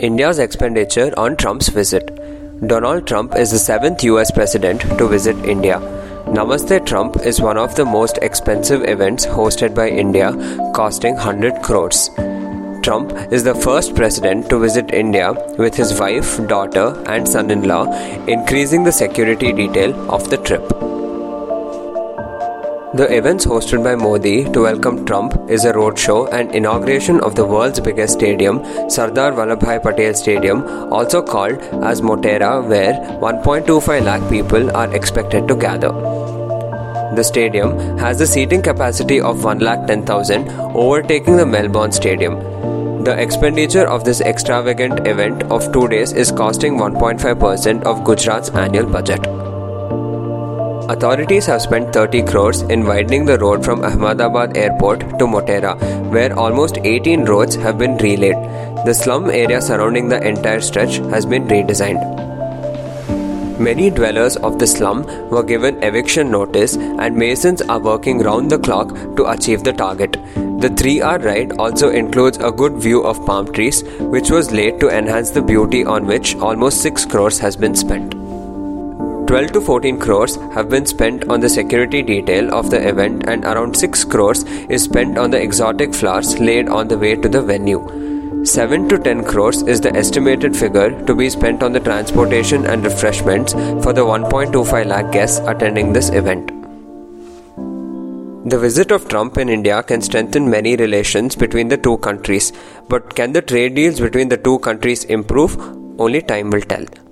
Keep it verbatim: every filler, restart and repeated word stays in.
India's expenditure on Trump's visit. Donald Trump is the seventh U S president to visit India. Namaste Trump is one of the most expensive events hosted by India, costing one hundred crores. Trump is the first president to visit India with his wife, daughter, and son-in-law, increasing the security detail of the trip. The events hosted by Modi to welcome Trump is a roadshow and inauguration of the world's biggest stadium, Sardar Vallabhbhai Patel Stadium, also called as Motera, where one point two five lakh people are expected to gather. The stadium has a seating capacity of one lakh ten thousand, overtaking the Melbourne Stadium. The expenditure of this extravagant event of two days is costing one point five percent of Gujarat's annual budget. Authorities have spent thirty crores in widening the road from Ahmedabad Airport to Motera, where almost eighteen roads have been relaid. The slum area surrounding the entire stretch has been redesigned. Many dwellers of the slum were given eviction notice, and masons are working round the clock to achieve the target. The three-hour ride also includes a good view of palm trees, which was laid to enhance the beauty, on which almost six crores has been spent. twelve to fourteen crores have been spent on the security detail of the event, and around six crores is spent on the exotic flowers laid on the way to the venue. seven to ten crores is the estimated figure to be spent on the transportation and refreshments for the one point two five lakh guests attending this event. The visit of Trump in India can strengthen many relations between the two countries, but can the trade deals between the two countries improve? Only time will tell.